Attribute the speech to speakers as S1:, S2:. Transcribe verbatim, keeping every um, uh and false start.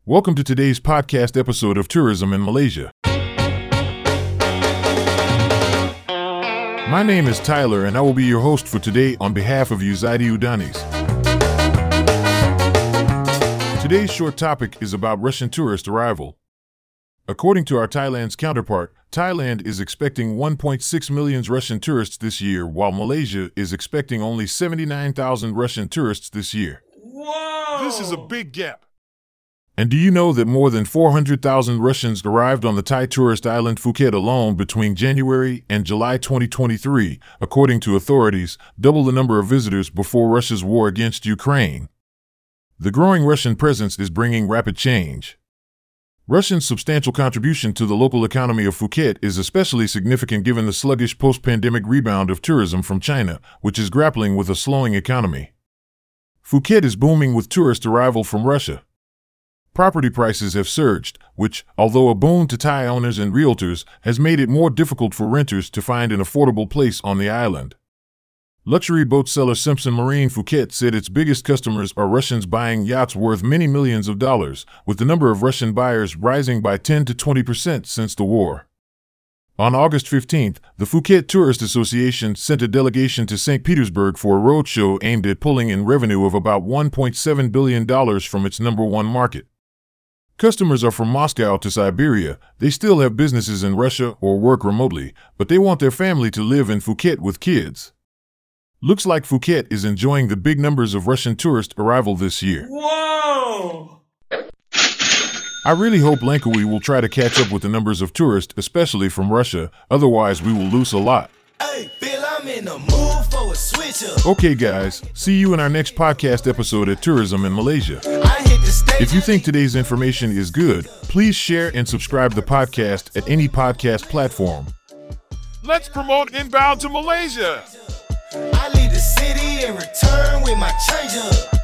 S1: Welcome to today's podcast episode of Tourism in Malaysia. My name is Tyler and I will be your host for today on behalf of Uzaidi Udanis. Today's short topic is about Russian tourist arrival. According to our Thailand's counterpart, Thailand is expecting one point six million Russian tourists this year, while Malaysia is expecting only seventy-nine thousand Russian tourists this year.
S2: Whoa!
S1: This is a big gap. And do you know that more than four hundred thousand Russians arrived on the Thai tourist island Phuket alone between January and July twenty twenty-three, according to authorities, double the number of visitors before Russia's war against Ukraine. The growing Russian presence is bringing rapid change. Russia's substantial contribution to the local economy of Phuket is especially significant given the sluggish post-pandemic rebound of tourism from China, which is grappling with a slowing economy. Phuket is booming with tourist arrival from Russia. Property prices have surged, which, although a boon to Thai owners and realtors, has made it more difficult for renters to find an affordable place on the island. Luxury boat seller Simpson Marine Phuket said its biggest customers are Russians buying yachts worth many millions of dollars, with the number of Russian buyers rising by ten to twenty percent since the war. On August fifteenth, the Phuket Tourist Association sent a delegation to Saint Petersburg for a roadshow aimed at pulling in revenue of about one point seven billion dollars from its number one market. Customers are from Moscow to Siberia. They still have businesses in Russia or work remotely, but they want their family to live in Phuket with kids. Looks like Phuket is enjoying the big numbers of Russian tourist arrival this year.
S2: Whoa!
S1: I really hope Langkawi will try to catch up with the numbers of tourists, especially from Russia, otherwise we will lose a lot.
S3: Hey, Bill, I'm in the mood for a switch up.
S1: Okay guys, see you in our next podcast episode at Tourism in Malaysia.
S3: I hit the stage.
S1: If you think today's information is good, please share and subscribe the podcast at any podcast platform. Let's promote Inbound to Malaysia.
S3: I leave the city and return with my change up.